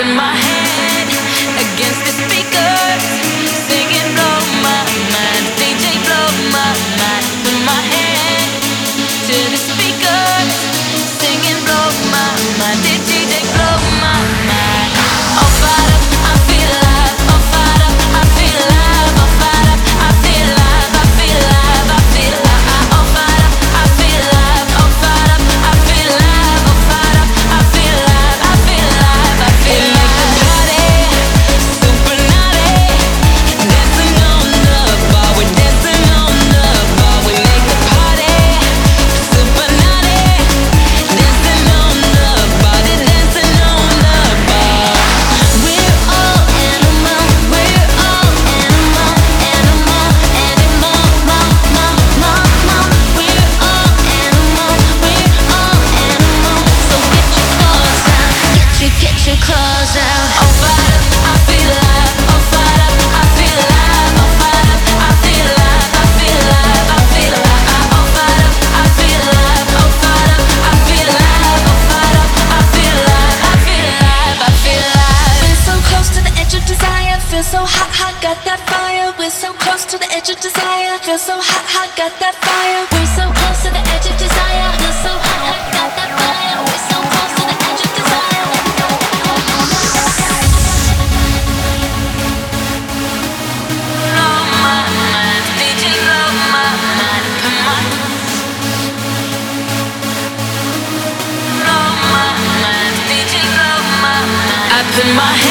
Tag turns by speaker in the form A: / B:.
A: put my head against the speakers, singing blow my mind, DJ blow my mind. Put my head to the speakers, singing blow my mind, DJ blow my mind. Oh, fired up, I feel alive. Oh, fired up, I feel alive. Oh, fired up, I feel alive. I feel alive. I feel alive. Oh, fired up, I feel alive. Oh, fired up, I feel alive. Oh, fired up, I feel alive. I feel alive. I feel alive. It makes the party super naughty, dancing on the bar. We're dancing on the bar. We make the party super naughty, dancing on the bar. They're dancing on the bar. We're all animal. We're all animal. Animal, animal, ma, ma, ma, ma. We're all animal. We're all animal. So get your claws out. Get your claws out. Oh, fired up, I feel alive. Oh, fired up, I feel alive. Oh, fired up, I feel alive. I feel alive. I feel alive. Oh, fired up, I feel alive. Oh, fired up, I feel alive. Oh, fired up, I feel alive. I feel alive. I feel alive.
B: We're so close to the edge of desire. Feel so hot, hot, got that fire. We're so close to the edge of desire. Feel so hot, hot, got that fire. We're so close to the edge of desire. Feel so hot, hot, got that fire. We're so close to the edge of desire.
A: Blow my mind, DJ blow my mind. Put my blow my mind, DJ blow my mind. I put my